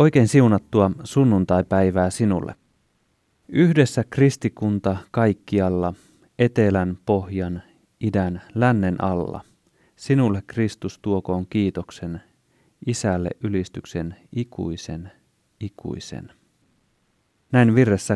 Oikein siunattua sunnuntaipäivää sinulle. Yhdessä kristikunta kaikkialla, etelän, pohjan, idän, lännen alla. Sinulle Kristus tuokoon kiitoksen, Isälle ylistyksen ikuisen, ikuisen. Näin virressä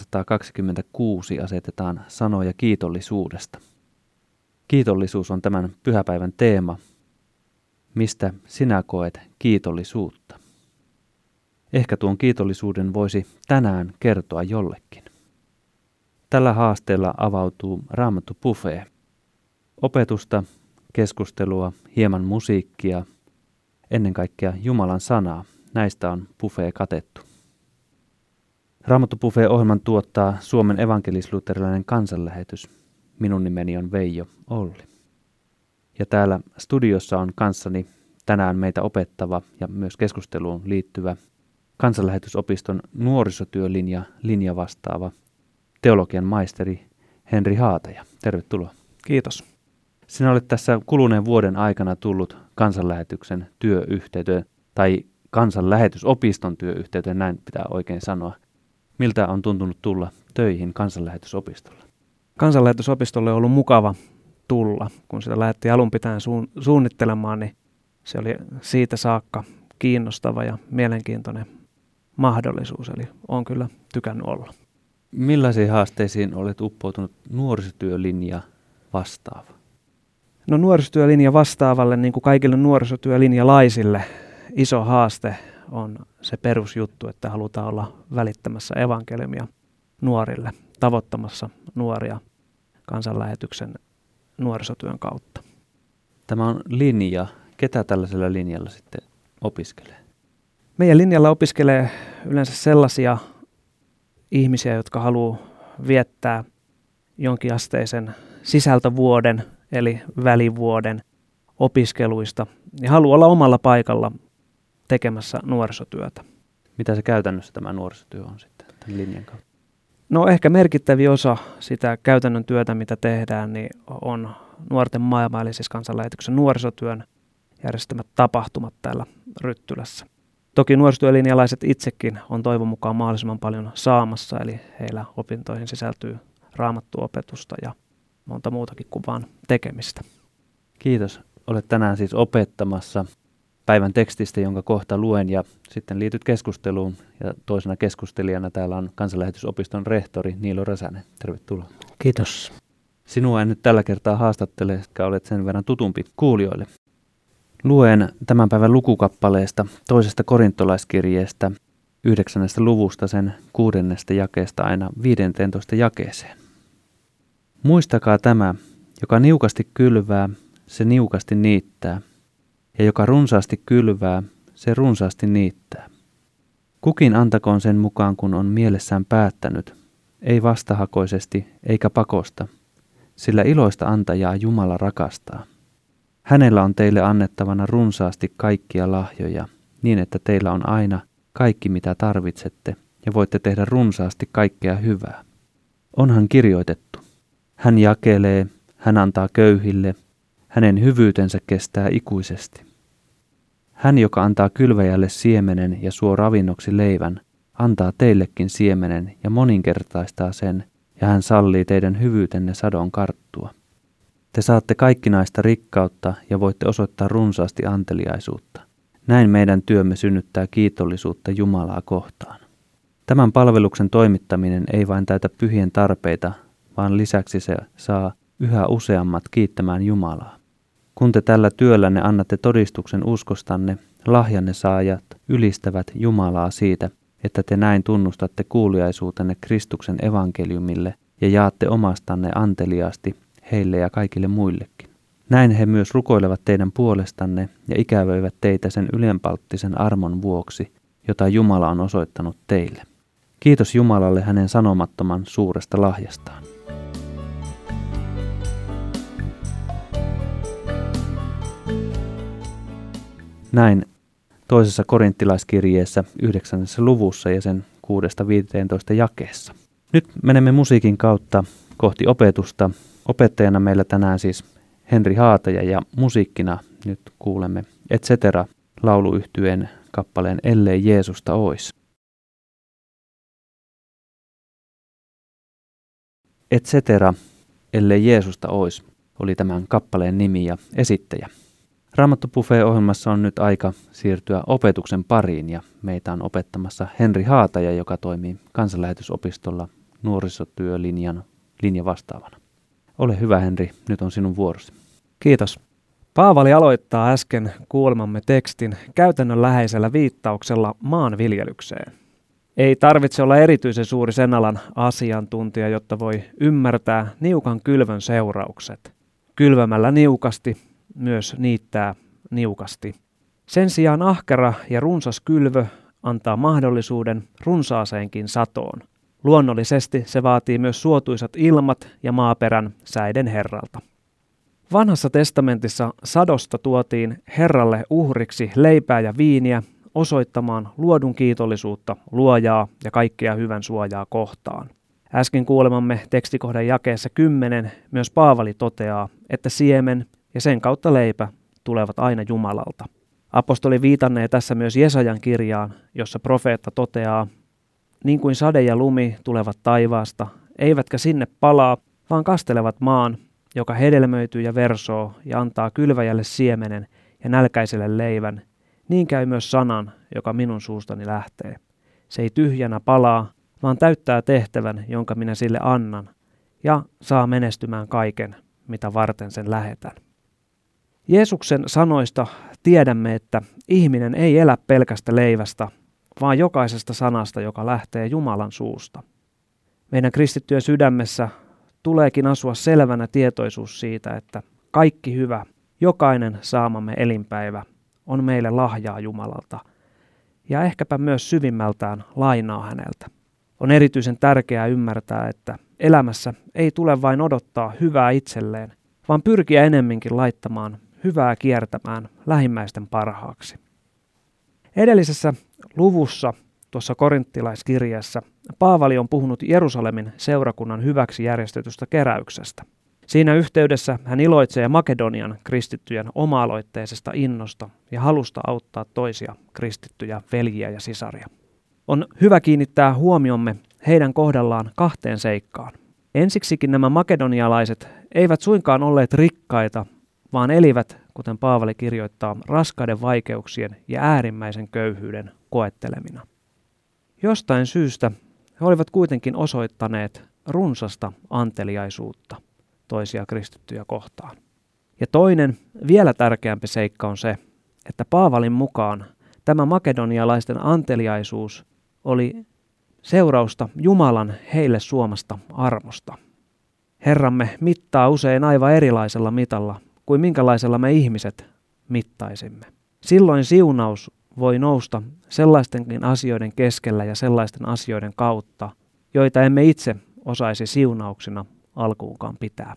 326 asetetaan sanoja kiitollisuudesta. Kiitollisuus on tämän pyhäpäivän teema. Mistä sinä koet kiitollisuutta? Ehkä tuon kiitollisuuden voisi tänään kertoa jollekin. Tällä haasteella avautuu Raamattu Buffet. Opetusta, keskustelua, hieman musiikkia, ennen kaikkea Jumalan sanaa. Näistä on Buffet katettu. Raamattu Buffet-ohjelman tuottaa Suomen evankelis-luterilainen kansanlähetys. Minun nimeni on Veijo Olli. Ja täällä studiossa on kanssani tänään meitä opettava ja myös keskusteluun liittyvä Kansanlähetysopiston nuorisotyölinja vastaava teologian maisteri Henri Haataja. Tervetuloa. Kiitos. Sinä olet tässä kuluneen vuoden aikana tullut kansanlähetyksen työyhteyteen tai kansanlähetysopiston työyhteyteen, näin pitää oikein sanoa. Miltä on tuntunut tulla töihin kansanlähetysopistolle? Kansanlähetysopistolle on ollut mukava tulla. Kun sitä lähdettiin alun pitäen suunnittelemaan, niin se oli siitä saakka kiinnostava ja mielenkiintoinen mahdollisuus. Eli olen kyllä tykännyt olla. Millaisiin haasteisiin olet uppoutunut nuorisotyölinja vastaava? No nuorisotyölinja vastaavalle, niin kuin kaikille nuorisotyölinjalaisille, iso haaste on se perusjuttu, että halutaan olla välittämässä evankeliumia nuorille, tavoittamassa nuoria kansanlähetyksen nuorisotyön kautta. Tämä on linja. Ketä tällaisella linjalla sitten opiskelee? Meidän linjalla opiskelee yleensä sellaisia ihmisiä, jotka haluaa viettää jonkinasteisen sisältövuoden, eli välivuoden opiskeluista, ja haluaa olla omalla paikalla tekemässä nuorisotyötä. Mitä se käytännössä tämä nuorisotyö on sitten tämän linjan kautta? No ehkä merkittävä osa sitä käytännön työtä, mitä tehdään, niin on nuorten maailma, eli siis kansanlähetyksen nuorisotyön järjestämät tapahtumat täällä Ryttylässä. Toki nuorisotyölinjalaiset itsekin on toivon mukaan mahdollisimman paljon saamassa, eli heillä opintoihin sisältyy raamattuopetusta ja monta muutakin kuin vaan tekemistä. Kiitos. Olet tänään siis opettamassa päivän tekstistä, jonka kohta luen, ja sitten liityt keskusteluun. Ja toisena keskustelijana täällä on Kansanlähetysopiston rehtori Niilo Räsänen. Tervetuloa. Kiitos. Sinua en nyt tällä kertaa haastattele, koska olet sen verran tutumpi kuulijoille. Luen tämän päivän lukukappaleesta toisesta korintolaiskirjeestä 9. luvusta sen 6. jakeesta aina 15. jakeeseen. Muistakaa tämä, joka niukasti kylvää, se niukasti niittää, ja joka runsaasti kylvää, se runsaasti niittää. Kukin antakoon sen mukaan, kun on mielessään päättänyt, ei vastahakoisesti eikä pakosta, sillä iloista antajaa Jumala rakastaa. Hänellä on teille annettavana runsaasti kaikkia lahjoja, niin että teillä on aina kaikki mitä tarvitsette, ja voitte tehdä runsaasti kaikkea hyvää. Onhan kirjoitettu. Hän jakelee, hän antaa köyhille, hänen hyvyytensä kestää ikuisesti. Hän, joka antaa kylväjälle siemenen ja suo ravinnoksi leivän, antaa teillekin siemenen ja moninkertaistaa sen, ja hän sallii teidän hyvyytenne sadon karttua. Te saatte kaikkinaista rikkautta ja voitte osoittaa runsaasti anteliaisuutta. Näin meidän työmme synnyttää kiitollisuutta Jumalaa kohtaan. Tämän palveluksen toimittaminen ei vain täytä pyhien tarpeita, vaan lisäksi se saa yhä useammat kiittämään Jumalaa. Kun te tällä työllänne annatte todistuksen uskostanne, lahjanne saajat ylistävät Jumalaa siitä, että te näin tunnustatte kuuliaisuutenne Kristuksen evankeliumille ja jaatte omastanne anteliaasti heille ja kaikille muillekin. Näin he myös rukoilevat teidän puolestanne ja ikävöivät teitä sen ylenpalttisen armon vuoksi, jota Jumala on osoittanut teille. Kiitos Jumalalle hänen sanomattoman suuresta lahjastaan. Näin toisessa korinttilaiskirjeessä 9. luvussa ja sen 6-15 jakeessa. Nyt menemme musiikin kautta kohti opetusta. Opettajana meillä tänään siis Henri Haataja ja musiikkina nyt kuulemme Et cetera -lauluyhtyeen kappaleen Ellei Jeesusta ois. Et cetera, ellei Jeesusta ois, oli tämän kappaleen nimi ja esittäjä. Raamattu Buffet-ohjelmassa on nyt aika siirtyä opetuksen pariin ja meitä on opettamassa Henri Haataja, joka toimii Kansanlähetysopistolla nuorisotyölinjan linjavastaavana. Ole hyvä, Henri, nyt on sinun vuorosi. Kiitos. Paavali aloittaa äsken kuulemamme tekstin käytännönläheisellä viittauksella maanviljelykseen. Ei tarvitse olla erityisen suuri sen alan asiantuntija, jotta voi ymmärtää niukan kylvön seuraukset. Kylvämällä niukasti myös niittää niukasti. Sen sijaan ahkera ja runsas kylvö antaa mahdollisuuden runsaaseenkin satoon. Luonnollisesti se vaatii myös suotuisat ilmat ja maaperän säiden Herralta. Vanhassa testamentissa sadosta tuotiin Herralle uhriksi leipää ja viiniä osoittamaan luodun kiitollisuutta luojaa ja kaikkea hyvän suojaa kohtaan. Äsken kuulemamme tekstikohdan jakeessa 10 myös Paavali toteaa, että siemen ja sen kautta leipä tulevat aina Jumalalta. Apostoli viitannee tässä myös Jesajan kirjaan, jossa profeetta toteaa, niin kuin sade ja lumi tulevat taivaasta, eivätkä sinne palaa, vaan kastelevat maan, joka hedelmöityy ja versoo ja antaa kylväjälle siemenen ja nälkäiselle leivän, niin käy myös sanan, joka minun suustani lähtee. Se ei tyhjänä palaa, vaan täyttää tehtävän, jonka minä sille annan, ja saa menestymään kaiken, mitä varten sen lähetän. Jeesuksen sanoista tiedämme, että ihminen ei elä pelkästä leivästä, vaan jokaisesta sanasta, joka lähtee Jumalan suusta. Meidän kristittyjen sydämessä tuleekin asua selvänä tietoisuus siitä, että kaikki hyvä, jokainen saamamme elinpäivä on meille lahjaa Jumalalta ja ehkäpä myös syvimmältään lainaa häneltä. On erityisen tärkeää ymmärtää, että elämässä ei tule vain odottaa hyvää itselleen, vaan pyrkiä enemminkin laittamaan hyvää kiertämään lähimmäisten parhaaksi. Edellisessä luvussa, tuossa korinttilaiskirjeessä, Paavali on puhunut Jerusalemin seurakunnan hyväksi järjestetystä keräyksestä. Siinä yhteydessä hän iloitsee Makedonian kristittyjen oma-aloitteisesta innosta ja halusta auttaa toisia kristittyjä veljiä ja sisaria. On hyvä kiinnittää huomiomme heidän kohdallaan kahteen seikkaan. Ensiksikin nämä makedonialaiset eivät suinkaan olleet rikkaita, vaan elivät, kuten Paavali kirjoittaa, raskaiden vaikeuksien ja äärimmäisen köyhyyden koettelemina. Jostain syystä he olivat kuitenkin osoittaneet runsasta anteliaisuutta toisia kristittyjä kohtaan. Ja toinen, vielä tärkeämpi seikka on se, että Paavalin mukaan tämä makedonialaisten anteliaisuus oli seurausta Jumalan heille suomasta armosta. Herramme mittaa usein aivan erilaisella mitalla kuin minkälaisella me ihmiset mittaisimme. Silloin siunaus voi nousta sellaistenkin asioiden keskellä ja sellaisten asioiden kautta, joita emme itse osaisi siunauksina alkuunkaan pitää.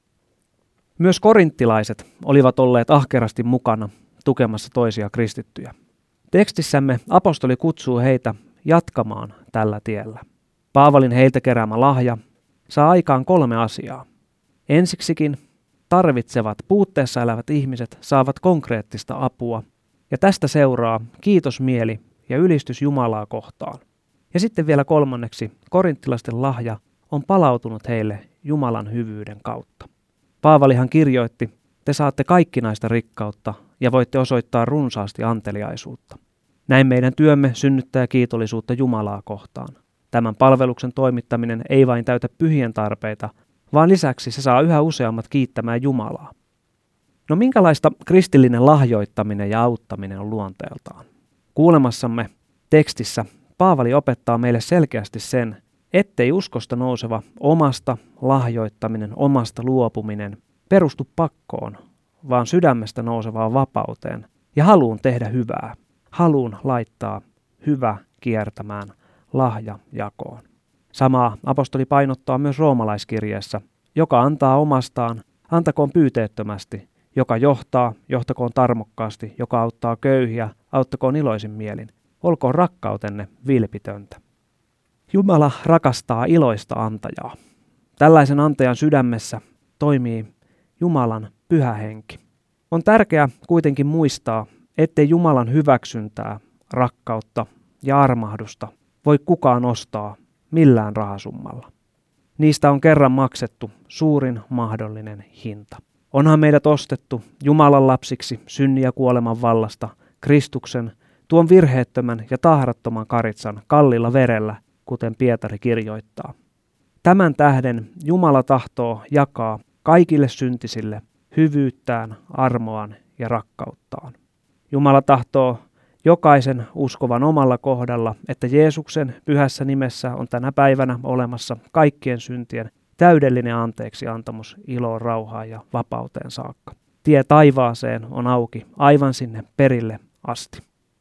Myös korinttilaiset olivat olleet ahkerasti mukana tukemassa toisia kristittyjä. Tekstissämme apostoli kutsuu heitä jatkamaan tällä tiellä. Paavalin heiltä keräämä lahja saa aikaan 3 asiaa. Ensiksikin tarvitsevat, puutteessa elävät ihmiset saavat konkreettista apua, ja tästä seuraa kiitosmieli ja ylistys Jumalaa kohtaan. Ja sitten vielä 3, korinttilaisten lahja on palautunut heille Jumalan hyvyyden kautta. Paavalihan kirjoitti, te saatte kaikkinaista rikkautta ja voitte osoittaa runsaasti anteliaisuutta. Näin meidän työmme synnyttää kiitollisuutta Jumalaa kohtaan. Tämän palveluksen toimittaminen ei vain täytä pyhien tarpeita, vaan lisäksi se saa yhä useammat kiittämään Jumalaa. No minkälaista kristillinen lahjoittaminen ja auttaminen on luonteeltaan? Kuulemassamme tekstissä Paavali opettaa meille selkeästi sen, ettei uskosta nouseva omasta lahjoittaminen, omasta luopuminen perustu pakkoon, vaan sydämestä nousevaan vapauteen ja haluun tehdä hyvää, haluun laittaa hyvä kiertämään lahja jakoon. Samaa apostoli painottaa myös roomalaiskirjeessä, joka antaa omastaan, antakoon pyyteettömästi, joka johtaa, johtakoon tarmokkaasti, joka auttaa köyhiä, auttakoon iloisin mielin, olkoon rakkautenne vilpitöntä. Jumala rakastaa iloista antajaa. Tällaisen antajan sydämessä toimii Jumalan pyhä henki. On tärkeää kuitenkin muistaa, ettei Jumalan hyväksyntää rakkautta ja armahdusta voi kukaan ostaa millään rahasummalla. Niistä on kerran maksettu suurin mahdollinen hinta. Onhan meidät ostettu Jumalan lapsiksi synnin ja kuoleman vallasta Kristuksen, tuon virheettömän ja tahrattoman karitsan kallilla verellä, kuten Pietari kirjoittaa. Tämän tähden Jumala tahtoo jakaa kaikille syntisille hyvyyttään, armoaan ja rakkauttaan. Jumala tahtoo jokaisen uskovan omalla kohdalla, että Jeesuksen pyhässä nimessä on tänä päivänä olemassa kaikkien syntien täydellinen anteeksiantamus iloon, rauhaan ja vapauteen saakka. Tie taivaaseen on auki aivan sinne perille asti.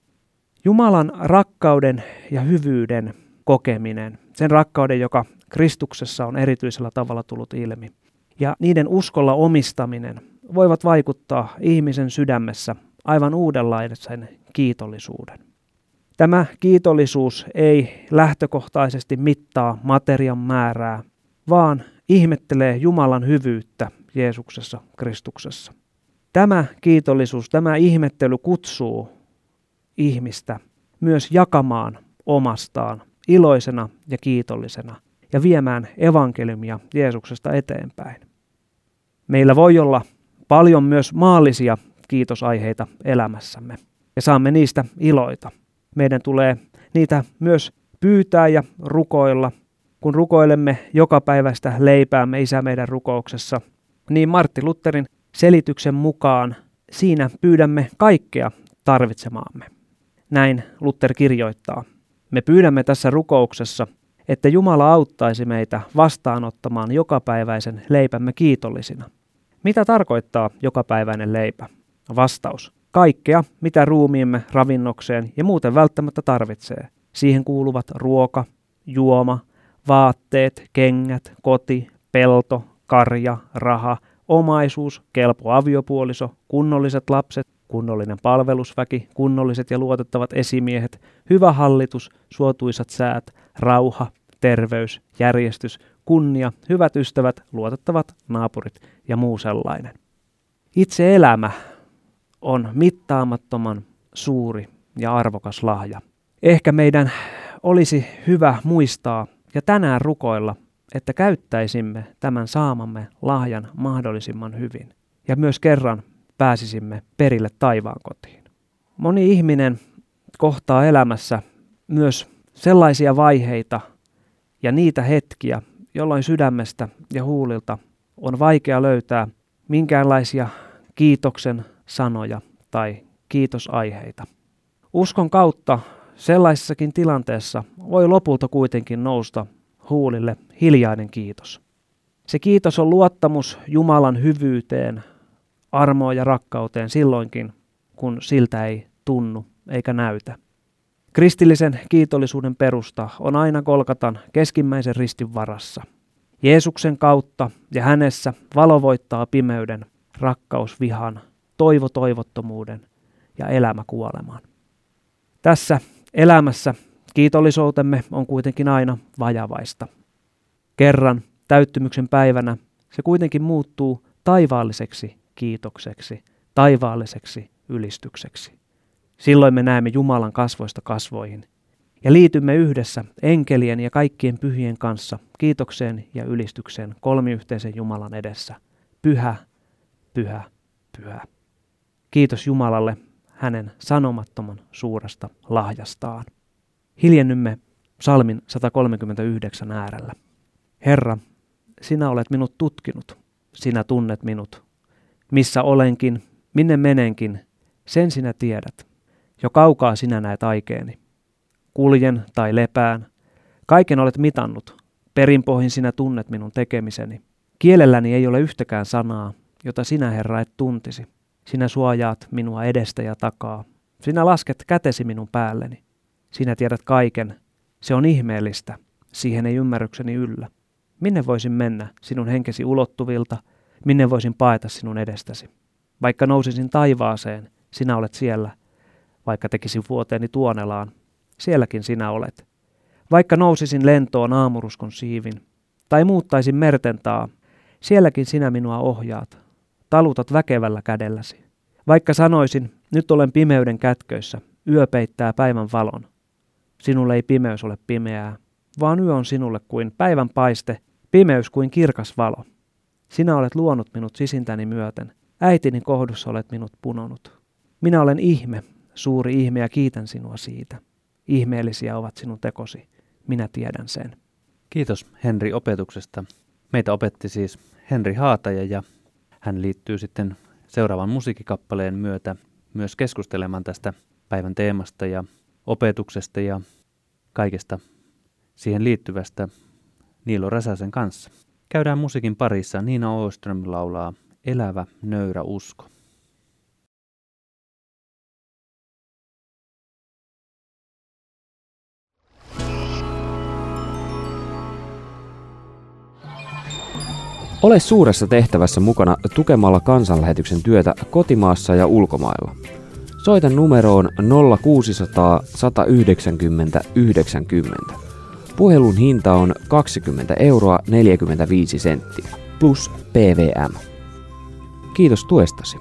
Jumalan rakkauden ja hyvyyden kokeminen, sen rakkauden, joka Kristuksessa on erityisellä tavalla tullut ilmi, ja niiden uskolla omistaminen voivat vaikuttaa ihmisen sydämessä aivan uudenlaisen kiitollisuuden. Tämä kiitollisuus ei lähtökohtaisesti mittaa materian määrää, vaan ihmettelee Jumalan hyvyyttä Jeesuksessa Kristuksessa. Tämä kiitollisuus, tämä ihmettely kutsuu ihmistä myös jakamaan omastaan iloisena ja kiitollisena ja viemään evankeliumia Jeesuksesta eteenpäin. Meillä voi olla paljon myös maallisia kiitosaiheita elämässämme ja saamme niistä iloita. Meidän tulee niitä myös pyytää ja rukoilla. Kun rukoilemme jokapäiväistä leipäämme Isä meidän rukouksessa, niin Martti Lutherin selityksen mukaan siinä pyydämme kaikkea tarvitsemaamme. Näin Luther kirjoittaa. Me pyydämme tässä rukouksessa, että Jumala auttaisi meitä vastaanottamaan jokapäiväisen leipämme kiitollisina. Mitä tarkoittaa jokapäiväinen leipä? Vastaus. Kaikkea, mitä ruumiimme ravinnokseen ja muuten välttämättä tarvitsee. Siihen kuuluvat ruoka, juoma, vaatteet, kengät, koti, pelto, karja, raha, omaisuus, kelpo aviopuoliso, kunnolliset lapset, kunnollinen palvelusväki, kunnolliset ja luotettavat esimiehet, hyvä hallitus, suotuisat säät, rauha, terveys, järjestys, kunnia, hyvät ystävät, luotettavat naapurit ja muu sellainen. Itse elämä on mittaamattoman suuri ja arvokas lahja. Ehkä meidän olisi hyvä muistaa ja tänään rukoilla, että käyttäisimme tämän saamamme lahjan mahdollisimman hyvin ja myös kerran pääsisimme perille taivaan kotiin. Moni ihminen kohtaa elämässä myös sellaisia vaiheita ja niitä hetkiä, jolloin sydämestä ja huulilta on vaikea löytää minkäänlaisia kiitoksen sanoja tai kiitosaiheita. Uskon kautta sellaisessakin tilanteessa voi lopulta kuitenkin nousta huulille hiljainen kiitos. Se kiitos on luottamus Jumalan hyvyyteen, armoon ja rakkauteen silloinkin, kun siltä ei tunnu eikä näytä. Kristillisen kiitollisuuden perusta on aina Golgatan keskimmäisen ristin varassa. Jeesuksen kautta ja hänessä valo voittaa pimeyden, rakkaus vihan, toivo toivottomuuden ja elämä kuolemaan. Tässä elämässä kiitollisuutemme on kuitenkin aina vajavaista. Kerran täyttymyksen päivänä se kuitenkin muuttuu taivaalliseksi kiitokseksi, taivaalliseksi ylistykseksi. Silloin me näemme Jumalan kasvoista kasvoihin ja liitymme yhdessä enkelien ja kaikkien pyhien kanssa kiitokseen ja ylistykseen kolmiyhteisen Jumalan edessä. Pyhä, pyhä, pyhä. Kiitos Jumalalle hänen sanomattoman suuresta lahjastaan. Hiljennymme psalmin 139 äärellä. Herra, sinä olet minut tutkinut, sinä tunnet minut. Missä olenkin, minne menenkin, sen sinä tiedät. Jo kaukaa sinä näet aikeeni. Kuljen tai lepään, kaiken olet mitannut. Perinpohjin sinä tunnet minun tekemiseni. Kielelläni ei ole yhtäkään sanaa, jota sinä, Herra, et tuntisi. Sinä suojaat minua edestä ja takaa. Sinä lasket kätesi minun päälleni. Sinä tiedät kaiken. Se on ihmeellistä. Siihen ei ymmärrykseni yllä. Minne voisin mennä sinun henkesi ulottuvilta? Minne voisin paeta sinun edestäsi? Vaikka nousisin taivaaseen, sinä olet siellä. Vaikka tekisin vuoteeni tuonelaan, sielläkin sinä olet. Vaikka nousisin lentoon aamuruskon siivin, tai muuttaisin mertentaa, sielläkin sinä minua ohjaat. Talutat väkevällä kädelläsi. Vaikka sanoisin, nyt olen pimeyden kätköissä, Yö peittää päivän valon. Sinulle ei pimeys ole pimeää, vaan yö on sinulle kuin päivän paiste, pimeys kuin kirkas valo. Sinä olet luonut minut sisintäni myöten, äitini kohdussa olet minut punonut. Minä olen ihme, suuri ihme ja kiitän sinua siitä. Ihmeellisiä ovat sinun tekosi, minä tiedän sen. Kiitos Henri opetuksesta. Meitä opetti siis Henri Haataja ja hän liittyy sitten seuraavan musiikkikappaleen myötä myös keskustelemaan tästä päivän teemasta ja opetuksesta ja kaikesta siihen liittyvästä Niilo Räsäsen kanssa. Käydään musiikin parissa. Nina Åström laulaa Elävä, nöyrä usko. Ole suuressa tehtävässä mukana tukemalla kansanlähetyksen työtä kotimaassa ja ulkomailla. Soita numeroon 0600 190 90. Puhelun hinta on 20 euroa 45 senttiä plus PVM. Kiitos tuestasi.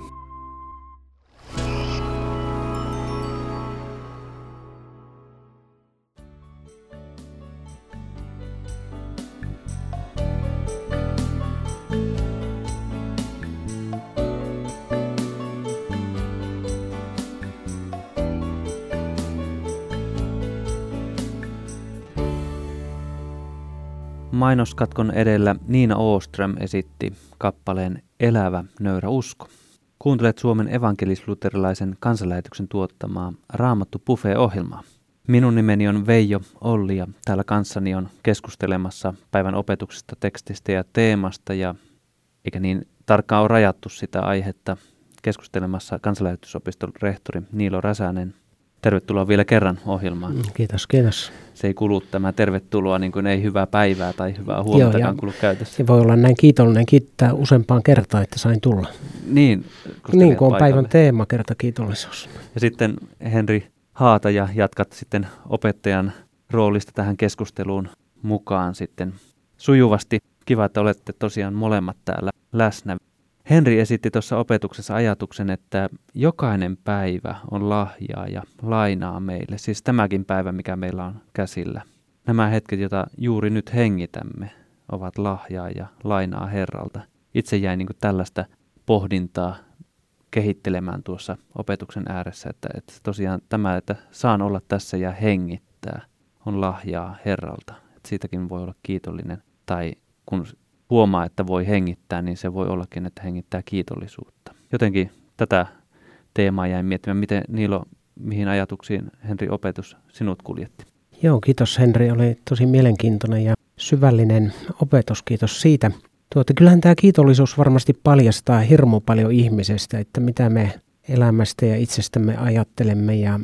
Mainoskatkon edellä Nina Åström esitti kappaleen Elävä, nöyrä usko. Kuuntelet Suomen evankelis-luterilaisen kansanlähetyksen tuottamaa Raamattu Buffet-ohjelmaa. Minun nimeni on Veijo Olli ja täällä kanssani on keskustelemassa päivän opetuksesta, tekstistä ja teemasta ja eikä niin tarkkaan ole rajattu sitä aihetta keskustelemassa kansanlähetysopiston rehtori Niilo Räsänen. Tervetuloa vielä kerran ohjelmaan. Kiitos, kiitos. Se ei kulu tämä tervetuloa, niin kuin ei hyvää päivää tai hyvää huomentakaan kulu käytössä. Ja voi olla näin kiitollinen, kiittää useampaan kertaan, että sain tulla. Niin, kun on päivän teema, kerta kiitollisuus. Ja sitten Henri Haataja, jatkat sitten opettajan roolista tähän keskusteluun mukaan sitten sujuvasti. Kiva, että olette tosiaan molemmat täällä läsnä. Henri esitti tuossa opetuksessa ajatuksen, että jokainen päivä on lahjaa ja lainaa meille. Siis tämäkin päivä, mikä meillä on käsillä. Nämä hetket, joita juuri nyt hengitämme, ovat lahjaa ja lainaa Herralta. Itse jäin niin kuin tällaista pohdintaa kehittelemään tuossa opetuksen ääressä, että tosiaan tämä, että saan olla tässä ja hengittää, on lahjaa Herralta. Että siitäkin voi olla kiitollinen tai kun huomaa, että voi hengittää, niin se voi ollakin, että hengittää kiitollisuutta. Jotenkin tätä teemaa jäin miettimään. Miten Niilo, mihin ajatuksiin Henri opetus sinut kuljetti? Joo, kiitos Henri. Oli tosi mielenkiintoinen ja syvällinen opetus. Kiitos siitä. Kyllähän tämä kiitollisuus varmasti paljastaa hirmu paljon ihmisestä, että mitä me elämästä ja itsestämme ajattelemme. Ja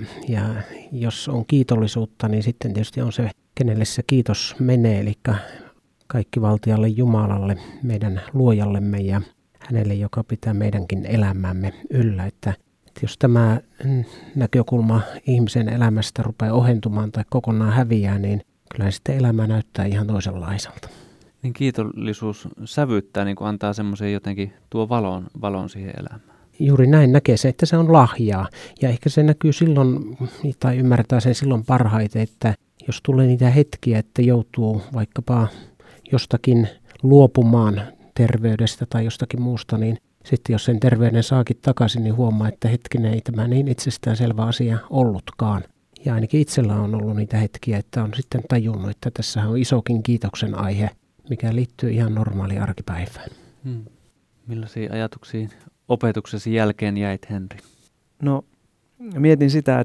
jos on kiitollisuutta, niin sitten tietysti on se, kenelle se kiitos menee, eli kaikki valtialle Jumalalle, meidän luojallemme ja hänelle, joka pitää meidänkin elämämme yllä. Että jos tämä näkökulma ihmisen elämästä rupeaa ohentumaan tai kokonaan häviää, niin kyllä sitten elämä näyttää ihan toisenlaiselta. Niin kiitollisuus sävyttää, niin kuin antaa semmoisen jotenkin tuo valon siihen elämään. Juuri näin näkee se, että se on lahjaa. Ja ehkä se näkyy silloin, tai ymmärtää sen silloin parhaiten, että jos tulee niitä hetkiä, että joutuu vaikkapa jostakin luopumaan terveydestä tai jostakin muusta, niin sitten jos sen terveyden saakin takaisin, niin huomaa, että hetkinen ei tämä niin itsestäänselvä asia ollutkaan. Ja ainakin itsellä on ollut niitä hetkiä, että on sitten tajunnut, että tässä on isokin kiitoksen aihe, mikä liittyy ihan normaaliin arkipäivään. Millaisia ajatuksia opetuksesi jälkeen jäit, Henri? No, mietin sitä,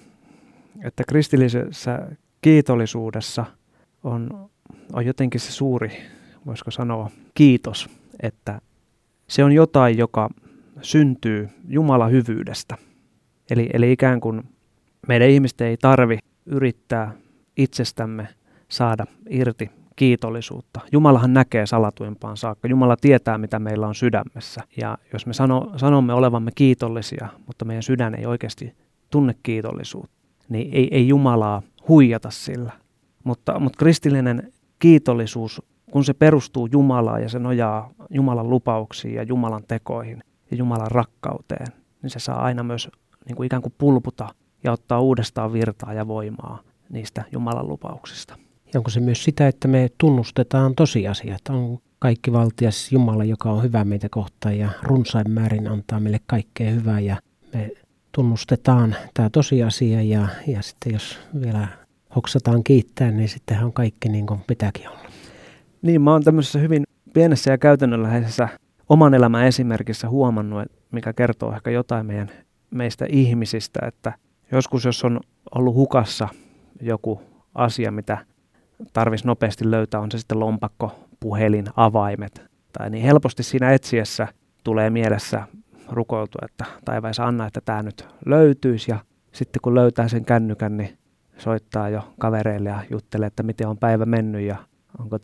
että kristillisessä kiitollisuudessa on jotenkin se suuri, voisiko sanoa, kiitos, että se on jotain, joka syntyy Jumalan hyvyydestä. Eli ikään kuin meidän ihmisten ei tarvi yrittää itsestämme saada irti kiitollisuutta. Jumalahan näkee salatuimpaan saakka. Jumala tietää, mitä meillä on sydämessä. Ja jos me sanomme olevamme kiitollisia, mutta meidän sydän ei oikeasti tunne kiitollisuutta, niin ei Jumalaa huijata sillä. Mutta kristillinen kiitollisuus, kun se perustuu Jumalaan ja se nojaa Jumalan lupauksiin ja Jumalan tekoihin ja Jumalan rakkauteen, niin se saa aina myös niin kuin ikään kuin pulputa ja ottaa uudestaan virtaa ja voimaa niistä Jumalan lupauksista. Ja onko se myös sitä, että me tunnustetaan tosiasia, että on kaikki valtias Jumala, joka on hyvä meitä kohtaan ja runsain määrin antaa meille kaikkea hyvää ja me tunnustetaan tämä tosiasia ja sitten jos vielä hoksataan kiittää, niin sittenhän on kaikki niin kuin pitääkin olla. Niin, mä oon tämmöisessä hyvin pienessä ja käytännönläheisessä oman elämän esimerkissä huomannut, mikä kertoo ehkä jotain meistä ihmisistä, että joskus jos on ollut hukassa joku asia, mitä tarvitsisi nopeasti löytää, on se sitten lompakko, puhelin, avaimet, tai niin helposti siinä etsiessä tulee mielessä rukoiltua, että taivais anna, että tämä nyt löytyisi, ja sitten kun löytää sen kännykän, niin soittaa jo kavereille ja juttelee, että miten on päivä mennyt ja onko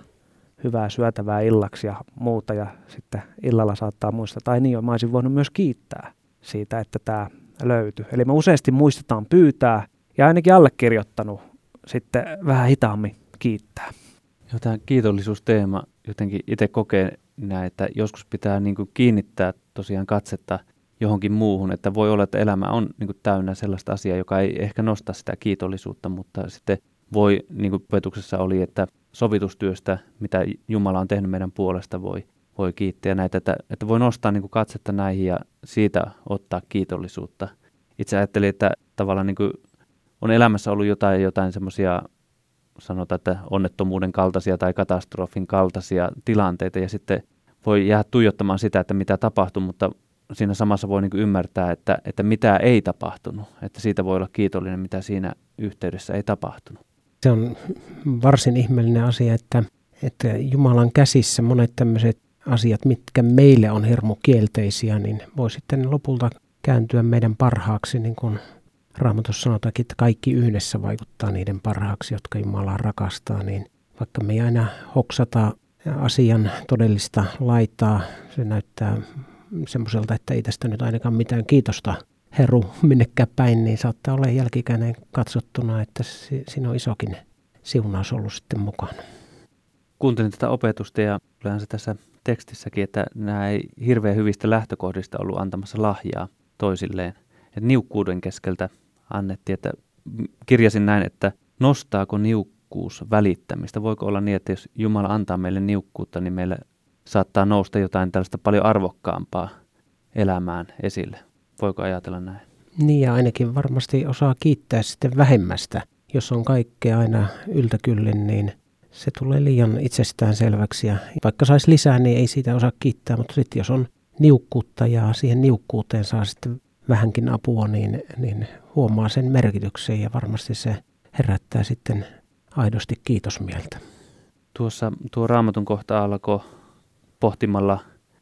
hyvää syötävää illaksi ja muuta, ja sitten illalla saattaa muistaa, tai niin jo, mä olisin voinut myös kiittää siitä, että tämä löytyi. Eli me useasti muistetaan pyytää, ja ainakin allekirjoittanut sitten vähän hitaammin kiittää. Joo, tämä kiitollisuusteema jotenkin itse kokee näin, että joskus pitää niin kuin kiinnittää tosiaan katsetta johonkin muuhun, että voi olla, että elämä on niin kuin täynnä sellaista asiaa, joka ei ehkä nosta sitä kiitollisuutta, mutta sitten voi, niin kuin opetuksessa oli, että sovitustyöstä, mitä Jumala on tehnyt meidän puolesta, voi kiittää näitä, että voi nostaa niin kuin katsetta näihin ja siitä ottaa kiitollisuutta. Itse ajattelin, että tavallaan niin kuin on elämässä ollut jotain semmoisia, sanotaan, että onnettomuuden kaltaisia tai katastrofin kaltaisia tilanteita, ja sitten voi jäädä tuijottamaan sitä, että mitä tapahtui, mutta siinä samassa voi niin kuin ymmärtää, että mitä ei tapahtunut, että siitä voi olla kiitollinen, mitä siinä yhteydessä ei tapahtunut. Se on varsin ihmeellinen asia, että Jumalan käsissä monet tämmöiset asiat, mitkä meille on hirmu kielteisiä, niin voi sitten lopulta kääntyä meidän parhaaksi, niin kuin Raamatussa sanotaankin, että kaikki yhdessä vaikuttaa niiden parhaaksi, jotka Jumalaa rakastaa, niin vaikka me ei aina hoksata asian todellista laitaa, se näyttää semmoiselta, että ei tästä nyt ainakaan mitään kiitosta heru minnekään päin, niin saattaa olla jälkikäinen katsottuna, että siinä on isokin siunaus ollut sitten mukana. Kuuntelin tätä opetusta ja kyllähän se tässä tekstissäkin, että nämä ei hirveän hyvistä lähtökohdista ollut antamassa lahjaa toisilleen. Että niukkuuden keskeltä annettiin, että kirjasin näin, että nostaako niukkuus välittämistä? Voiko olla niin, että jos Jumala antaa meille niukkuutta, niin meille saattaa nousta jotain tällaista paljon arvokkaampaa elämään esille? Voiko ajatella näin? Niin, ja ainakin varmasti osaa kiittää sitten vähemmästä. Jos on kaikkea aina yltäkyllin, niin se tulee liian itsestään selväksi. Ja vaikka saisi lisää, niin ei siitä osaa kiittää, mutta sitten jos on niukkuutta ja siihen niukkuuteen saa sitten vähänkin apua, niin huomaa sen merkityksen ja varmasti se herättää sitten aidosti kiitosmieltä. Tuo Raamatun kohta alkoi pohtimalla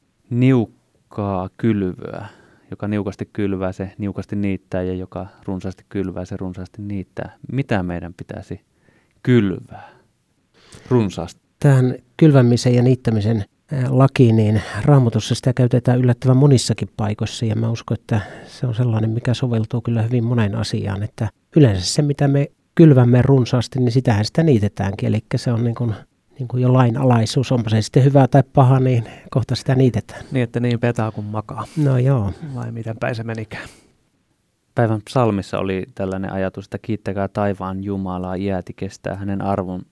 niukkaa kylvöä. Joka niukasti kylvää, se niukasti niittää, ja joka runsaasti kylvää, se runsaasti niittää. Mitä meidän pitäisi kylvää runsaasti? Tähän kylvämisen ja niittämisen lakiin, niin Raamatussa sitä käytetään yllättävän monissakin paikoissa, ja mä uskon, että se on sellainen, mikä soveltuu kyllä hyvin moneen asiaan, että yleensä se, mitä me kylvämme runsaasti, niin sitähän sitä niitetäänkin, eli se on niin kuin jo lainalaisuus, onpa se sitten hyvä tai paha, niin kohta sitä niitetään. Niin, että niin petaa kuin makaa. No joo. Vai miten päin se menikään. Päivän psalmissa oli tällainen ajatus, että kiittäkää taivaan Jumalaa, iäti kestää hänen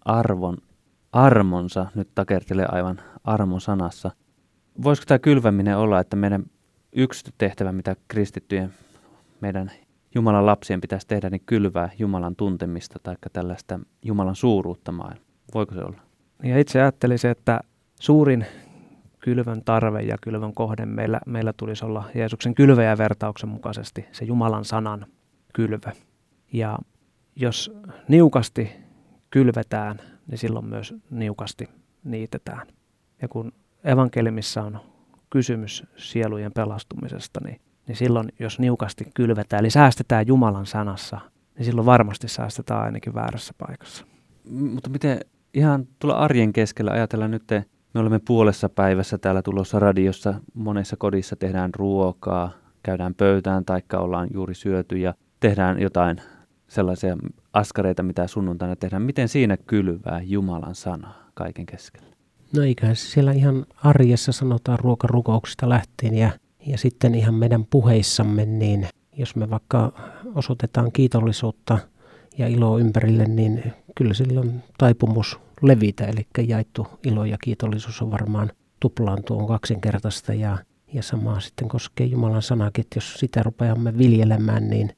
armonsa, nyt takertelee aivan armon sanassa. Voisiko tämä kylväminen olla, että meidän yksi tehtävä, mitä kristittyjen, meidän Jumalan lapsien pitäisi tehdä, niin kylvää Jumalan tuntemista tai tällaista Jumalan suuruutta maailmaa? Voiko se olla? Ja itse ajattelisin, että suurin kylvön tarve ja kylvön kohde meillä tulisi olla Jeesuksen kylväjävertauksen mukaisesti se Jumalan sanan kylvö. Ja jos niukasti kylvetään, niin silloin myös niukasti niitetään. Ja kun evankeliumissa on kysymys sielujen pelastumisesta, niin silloin jos niukasti kylvetään, eli säästetään Jumalan sanassa, niin silloin varmasti säästetään ainakin väärässä paikassa. Mutta miten ihan tuolla arjen keskellä ajatellaan nyt, me olemme puolessa päivässä täällä tulossa radiossa, monessa kodissa tehdään ruokaa, käydään pöytään taikka ollaan juuri syöty ja tehdään jotain sellaisia askareita, mitä sunnuntaina tehdään. Miten siinä kylvää Jumalan sanaa kaiken keskellä? No eiköhän siellä ihan arjessa sanotaan ruokarukouksista lähtien ja sitten ihan meidän puheissamme, niin jos me vaikka osoitetaan kiitollisuutta ja iloa ympärille, niin kyllä sillä on taipumus levitä. Eli jaettu ilo ja kiitollisuus on varmaan tuplaantuu, on kaksinkertaista ja samaa sitten koskee Jumalan sanakin, että jos sitä rupeamme viljelemään, niin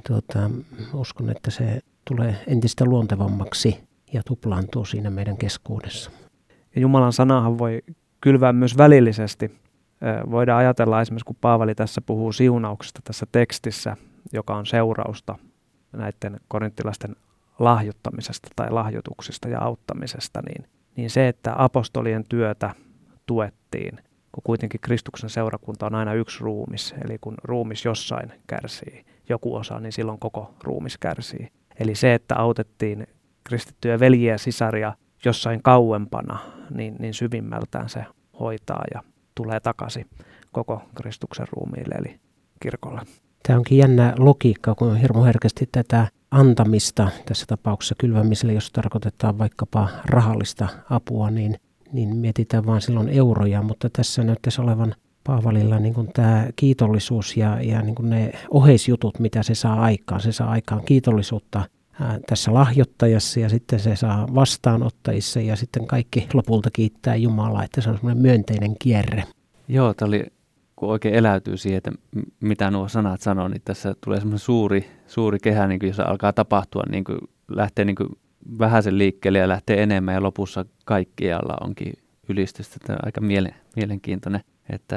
uskon, että se tulee entistä luontevammaksi ja tuplaantuu siinä meidän keskuudessa. Ja Jumalan sanahan voi kylvää myös välillisesti. Voidaan ajatella esimerkiksi, kun Paavali tässä puhuu siunauksesta tässä tekstissä, joka on seurausta näiden korinttilaisten lahjoittamisesta tai lahjoituksista ja auttamisesta, niin se, että apostolien työtä tuettiin, kun kuitenkin Kristuksen seurakunta on aina yksi ruumis, eli kun ruumis jossain kärsii joku osa, niin silloin koko ruumis kärsii. Eli se, että autettiin kristittyjä veljiä ja sisaria jossain kauempana, niin syvimmältään se hoitaa ja tulee takaisin koko Kristuksen ruumiille, eli kirkolle. Tämä onkin jännä logiikka, kun on hirmu herkästi tätä antamista, tässä tapauksessa kylvämiselle, jos tarkoitetaan vaikkapa rahallista apua, niin mietitään vaan silloin euroja, mutta tässä näyttäisi olevan Paavalilla niin kuin tämä kiitollisuus ja niin kuin ne oheisjutut, mitä se saa aikaan. Se saa aikaan kiitollisuutta tässä lahjoittajassa ja sitten se saa vastaanottajissa ja sitten kaikki lopulta kiittää Jumalaa, että se on semmoinen myönteinen kierre. Joo, tämä oli, kun oikein eläytyy siihen, että mitä nuo sanat sanoo, niin tässä tulee semmoinen suuri kehä, niin kuin jossa alkaa tapahtua, niin kuin lähtee niin kuin vähäisen liikkeelle ja lähtee enemmän ja lopussa kaikkialla onkin ylistystä. Tämä on aika mielenkiintoinen, että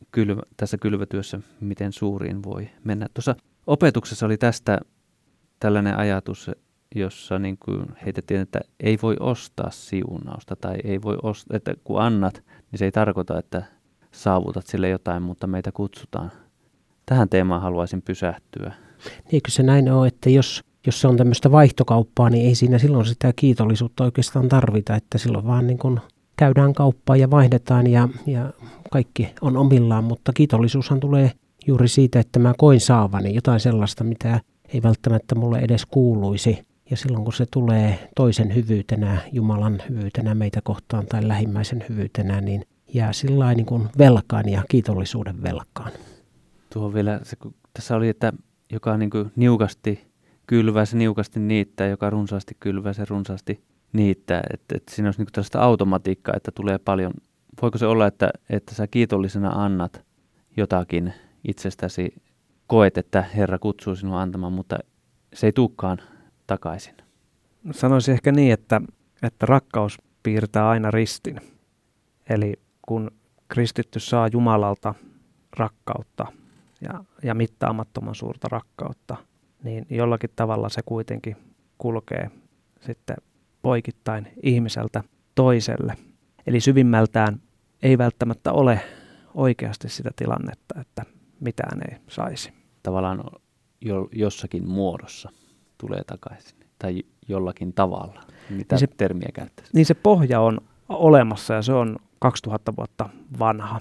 tässä kylvötyössä miten suuriin voi mennä. Tuossa opetuksessa oli tästä tällainen ajatus, jossa niin kuin heitettiin, että ei voi ostaa siunausta tai ei voi ostaa, että kun annat, niin se ei tarkoita, että saavutat sille jotain, mutta meitä kutsutaan. Tähän teemaan haluaisin pysähtyä. Eikö se näin ole, että jos se on tämmöistä vaihtokauppaa, niin ei siinä silloin sitä kiitollisuutta oikeastaan tarvita, että silloin vaan niin kuin käydään kauppaa ja vaihdetaan ja kaikki on omillaan, mutta kiitollisuushan tulee juuri siitä, että mä koin saavani jotain sellaista, mitä ei välttämättä mulle edes kuuluisi. Ja silloin kun se tulee toisen hyvyytenä, Jumalan hyvyytenä meitä kohtaan tai lähimmäisen hyvyytenä, niin jää sillain niin kuin velkaan ja kiitollisuuden velkaan. Tuo vielä, se, kun tässä oli, että joka niin kuin niukasti kylvää, se niukasti niittää, joka runsaasti kylvää, se runsaasti niittää. Että siinä olisi niin kuin tällaista automatiikkaa, että tulee paljon. Voiko se olla, että sä kiitollisena annat jotakin itsestäsi, koet, että Herra kutsuu sinua antamaan, mutta se ei tulekaan takaisin? Sanoisin ehkä niin, että rakkaus piirtää aina ristin. Eli kun kristitty saa Jumalalta rakkautta ja mittaamattoman suurta rakkautta, niin jollakin tavalla se kuitenkin kulkee sitten poikittain ihmiseltä toiselle. Eli syvimmältään ei välttämättä ole oikeasti sitä tilannetta, että mitään ei saisi. Tavallaan jossakin muodossa tulee takaisin tai jollakin tavalla. Mitä se termiä käyttäisi? Niin se pohja on olemassa ja se on 2000 vuotta vanha.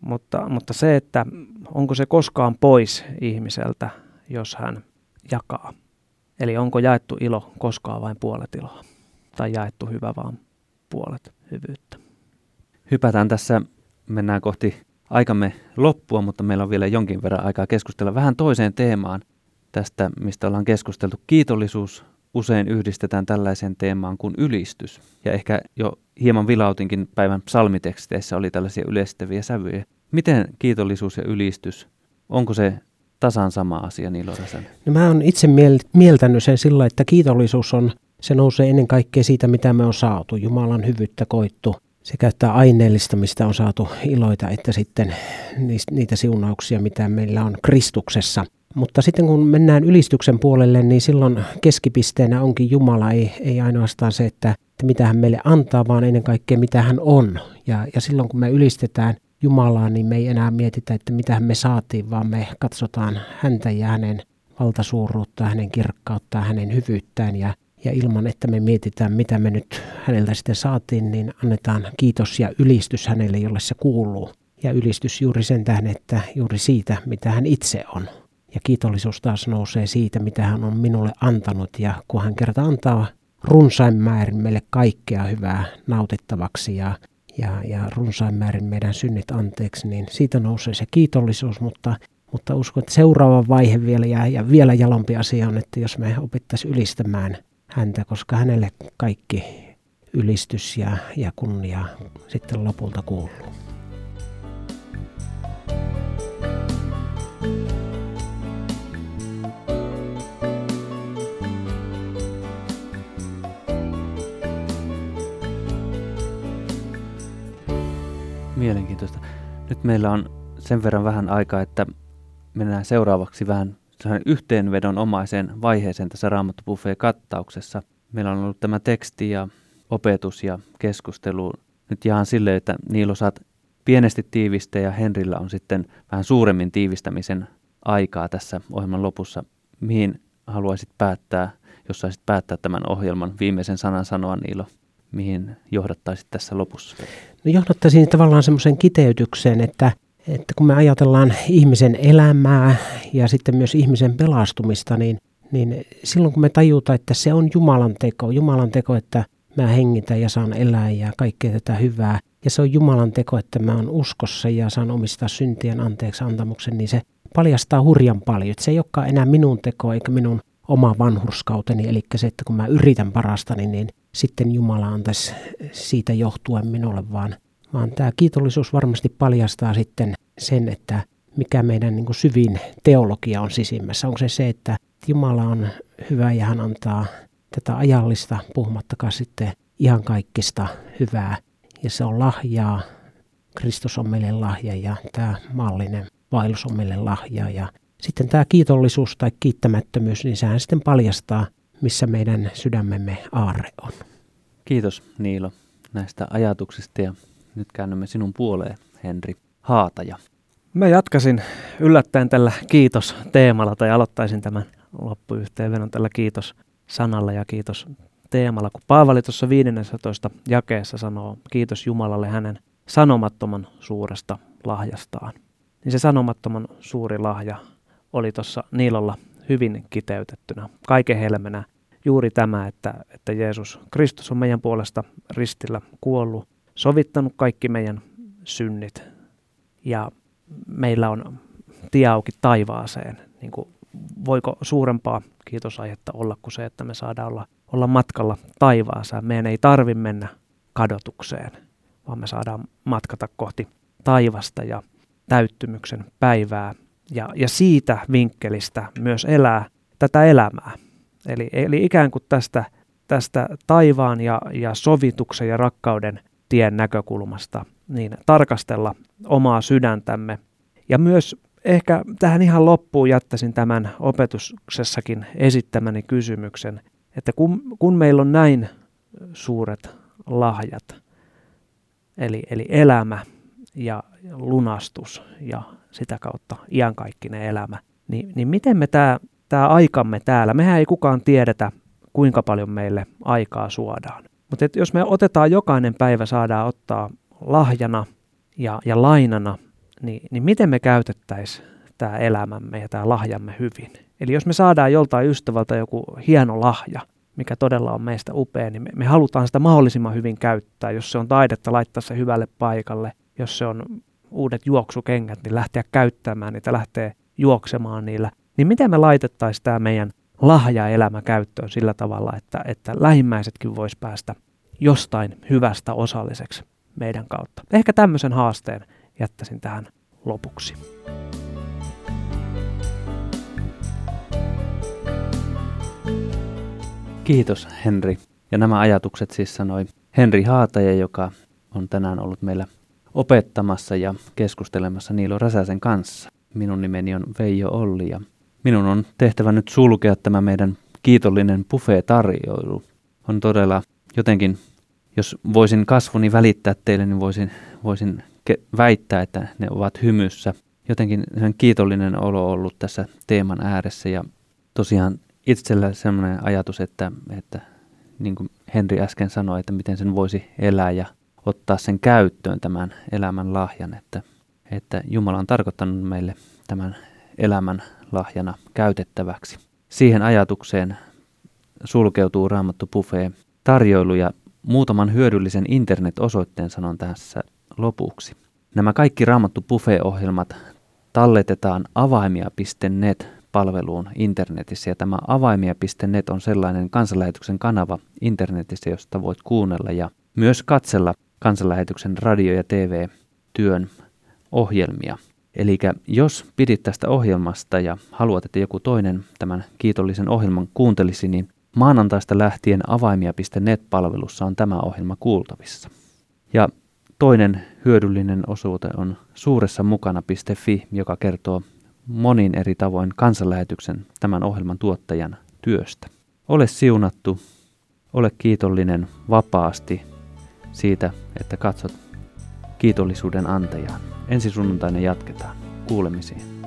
Mutta se, että onko se koskaan pois ihmiseltä, jos hän jakaa. Eli onko jaettu ilo koskaan vain puolet iloa tai jaettu hyvä vaan puolet hyvyyttä. Hypätään tässä, mennään kohti aikamme loppua, mutta meillä on vielä jonkin verran aikaa keskustella vähän toiseen teemaan tästä, mistä ollaan keskusteltu. Kiitollisuus usein yhdistetään tällaiseen teemaan kuin ylistys. Ja ehkä jo hieman vilautinkin päivän psalmiteksteissä oli tällaisia yleistäviä sävyjä. Miten kiitollisuus ja ylistys, onko se tasan sama asia, Niilo Räsänen? No mä oon itse mieltänyt sen sillä, että kiitollisuus se nousee ennen kaikkea siitä, mitä me on saatu. Jumalan hyvyyttä koittu. Se käyttää aineellista, mistä on saatu iloita, että sitten niitä siunauksia, mitä meillä on Kristuksessa. Mutta sitten kun mennään ylistyksen puolelle, niin silloin keskipisteenä onkin Jumala, ei ainoastaan se, että mitä hän meille antaa, vaan ennen kaikkea mitä hän on. Ja silloin kun me ylistetään Jumalaa, niin me ei enää mietitä, että mitä me saatiin, vaan me katsotaan häntä ja hänen valtasuuruutta, hänen kirkkautta, hänen hyvyyttään ja ilman, että me mietitään, mitä me nyt häneltä sitten saatiin, niin annetaan kiitos ja ylistys hänelle, jolle se kuuluu. Ja ylistys juuri sen tähden, että juuri siitä, mitä hän itse on. Ja kiitollisuus taas nousee siitä, mitä hän on minulle antanut. Ja kun hän kerta antaa runsain määrin meille kaikkea hyvää nautittavaksi ja runsain määrin meidän synnit anteeksi, niin siitä nousee se kiitollisuus. Mutta Mutta uskon, että seuraava vaihe vielä ja vielä jalompi asia on, että jos me opittaisiin ylistämään häntä, koska hänelle kaikki ylistys ja kunnia sitten lopulta kuuluu. Mielenkiintoista. Nyt meillä on sen verran vähän aikaa, että mennään seuraavaksi vähän yhteenvedonomaiseen vaiheeseen tässä Raamattu Buffet-kattauksessa. Meillä on ollut tämä teksti ja opetus ja keskustelu nyt ihan silleen, että Niilo saat pienesti tiivistä ja Henrillä on sitten vähän suuremmin tiivistämisen aikaa tässä ohjelman lopussa. Mihin haluaisit päättää, jos saisit päättää tämän ohjelman viimeisen sanan sanoa, Niilo? Mihin johdattaisit tässä lopussa? No johdattaisin tavallaan semmoisen kiteytykseen, että kun me ajatellaan ihmisen elämää ja sitten myös ihmisen pelastumista, niin silloin kun me tajutaan, että se on Jumalan teko, että mä hengitän ja saan elää ja kaikkea tätä hyvää, ja se on Jumalan teko, että mä oon uskossa ja saan omistaa syntien anteeksi antamuksen, niin se paljastaa hurjan paljon. Että se ei olekaan enää minun teko eikä minun oma vanhurskauteni, eli se, että kun mä yritän parastani, niin sitten Jumala antaisi siitä johtuen minulle, vaan tämä kiitollisuus varmasti paljastaa sitten sen, että mikä meidän niin kuin syvin teologia on sisimmässä. Onko se, että Jumala on hyvä ja hän antaa tätä ajallista, puhumattakaan sitten ihan kaikista hyvää. Ja se on lahjaa, Kristus on meille lahja ja tämä maallinen vaellus on meille lahja. Ja sitten tämä kiitollisuus tai kiittämättömyys, niin sehän sitten paljastaa, missä meidän sydämemme aarre on. Kiitos Niilo näistä ajatuksista ja nyt käännymme sinun puoleen, Henri Haataja. Mä jatkasin yllättäen tällä kiitos-teemalla tai aloittaisin tämän loppuyhteenvedon tällä kiitos-sanalla ja kiitos-teemalla, kun Paavali tuossa 15. jakeessa sanoo kiitos Jumalalle hänen sanomattoman suuresta lahjastaan. Niin se sanomattoman suuri lahja oli tuossa Niilolla hyvin kiteytettynä, kaiken helmenä juuri tämä, että Jeesus Kristus on meidän puolesta ristillä kuollut, sovittanut kaikki meidän synnit ja meillä on tie auki taivaaseen. Niin kuin, voiko suurempaa kiitosaihetta olla kuin se, että me saadaan olla matkalla taivaaseen. Meidän ei tarvitse mennä kadotukseen, vaan me saadaan matkata kohti taivasta ja täyttymyksen päivää ja siitä vinkkelistä myös elää tätä elämää. Eli ikään kuin tästä taivaan ja sovituksen ja rakkauden tien näkökulmasta niin tarkastella omaa sydäntämme. Ja myös ehkä tähän ihan loppuun jättäisin tämän opetuksessakin esittämäni kysymyksen, että kun meillä on näin suuret lahjat, eli elämä ja lunastus ja sitä kautta iankaikkinen elämä, niin miten me tämä aikamme täällä, mehän ei kukaan tiedetä, kuinka paljon meille aikaa suodaan. Mutta jos me otetaan jokainen päivä, saadaan ottaa lahjana ja lainana, niin miten me käytettäisiin tämä elämämme ja tämä lahjamme hyvin? Eli jos me saadaan joltain ystävältä joku hieno lahja, mikä todella on meistä upea, niin me halutaan sitä mahdollisimman hyvin käyttää. Jos se on taidetta, laittaa se hyvälle paikalle. Jos se on uudet juoksukengät, niin lähteä käyttämään niitä, lähteä juoksemaan niillä. Niin miten me laitettaisiin tämä meidän lahjaelämä käyttöön sillä tavalla, että lähimmäisetkin vois päästä jostain hyvästä osalliseksi meidän kautta. Ehkä tämmöisen haasteen jättäisin tähän lopuksi. Kiitos Henri. Ja nämä ajatukset siis sanoi Henri Haataja, joka on tänään ollut meillä opettamassa ja keskustelemassa Niilo Räsäsen kanssa. Minun nimeni on Veijo Olli ja minun on tehtävä nyt sulkea tämä meidän kiitollinen buffet-tarjoilu. On todella jotenkin, jos voisin kasvoni välittää teille, niin voisin väittää, että ne ovat hymyssä. Jotenkin kiitollinen olo ollut tässä teeman ääressä ja tosiaan itsellä sellainen ajatus, että niin kuin Henri äsken sanoi, että miten sen voisi elää ja ottaa sen käyttöön tämän elämän lahjan, että Jumala on tarkoittanut meille tämän elämän lahjana käytettäväksi. Siihen ajatukseen sulkeutuu Raamattu Buffet tarjoilu ja muutaman hyödyllisen internet-osoitteen sanon tässä lopuksi. Nämä kaikki Raamattu Buffet-ohjelmat talletetaan avaimia.net-palveluun internetissä. Ja tämä avaimia.net on sellainen kansanlähetyksen kanava internetissä, josta voit kuunnella ja myös katsella kansanlähetyksen radio- ja TV-työn ohjelmia. Eli jos pidit tästä ohjelmasta ja haluat, että joku toinen tämän kiitollisen ohjelman kuuntelisi, niin maanantaista lähtien avaimia.net-palvelussa on tämä ohjelma kuultavissa. Ja toinen hyödyllinen osoite on suuressamukana.fi, joka kertoo monin eri tavoin kansanlähetyksen tämän ohjelman tuottajan työstä. Ole siunattu, ole kiitollinen vapaasti siitä, että katsot kiitollisuuden antajaan. Ensi sunnuntaina jatketaan. Kuulemisiin.